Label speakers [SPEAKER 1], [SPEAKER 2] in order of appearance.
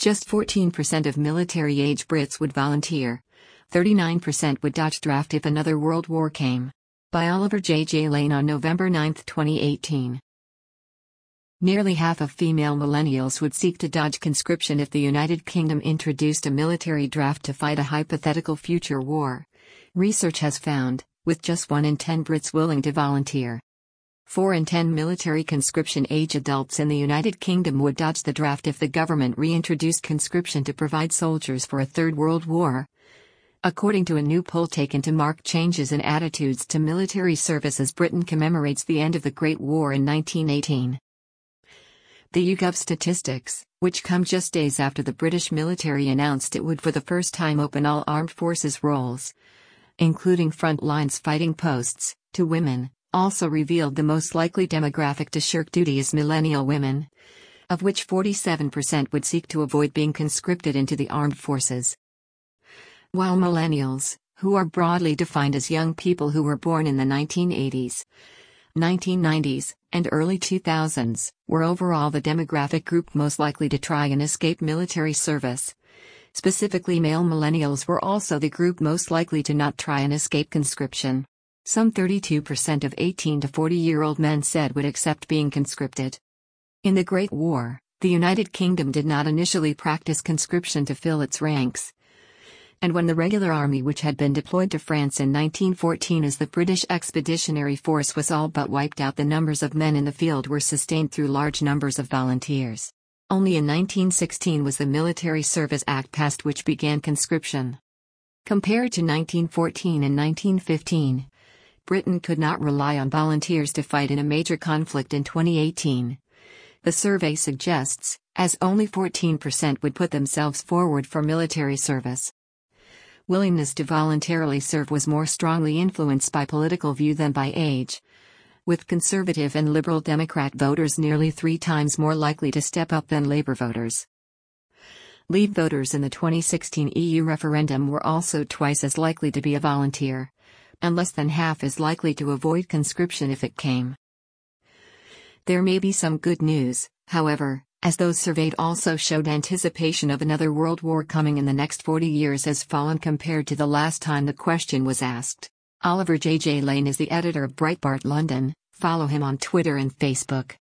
[SPEAKER 1] Just 14% of military-age Brits would volunteer. 39% would Dutch draft if another world war came. By Oliver J. Lane on November 9, 2018. Nearly half of female millennials would seek to dodge conscription if the United Kingdom introduced a military draft to fight a hypothetical future war. Research has found, with just 1 in 10 Brits willing to volunteer. 4 in 10 military conscription-age adults in the United Kingdom would dodge the draft if the government reintroduced conscription to provide soldiers for a Third World War. According to a new poll taken to mark changes in attitudes to military service as Britain commemorates the end of the Great War in 1918. The YouGov statistics, which come just days after the British military announced it would for the first time open all armed forces roles, including front lines fighting posts, to women, also revealed the most likely demographic to shirk duty is millennial women, of which 47% would seek to avoid being conscripted into the armed forces. While millennials, who are broadly defined as young people who were born in the 1980s, 1990s, and early 2000s, were overall the demographic group most likely to try and escape military service. Specifically, male millennials were also the group most likely to not try and escape conscription. Some 32% of 18 to 40-year-old men said would accept being conscripted. In the Great War, the United Kingdom did not initially practice conscription to fill its ranks. And when the regular army, which had been deployed to France in 1914 as the British Expeditionary Force, was all but wiped out, the numbers of men in the field were sustained through large numbers of volunteers. Only in 1916 was the Military Service Act passed, which began conscription. Compared to 1914 and 1915, Britain could not rely on volunteers to fight in a major conflict in 2018. The survey suggests, as only 14% would put themselves forward for military service. Willingness to voluntarily serve was more strongly influenced by political view than by age, with Conservative and Liberal Democrat voters nearly 3 times more likely to step up than Labour voters. Leave voters in the 2016 EU referendum were also twice as likely to be a volunteer, and less than half as likely to avoid conscription if it came. There may be some good news, however, as those surveyed also showed anticipation of another world war coming in the next 40 years has fallen compared to the last time the question was asked. Oliver J. Lane is the editor of Breitbart London. Follow him on Twitter and Facebook.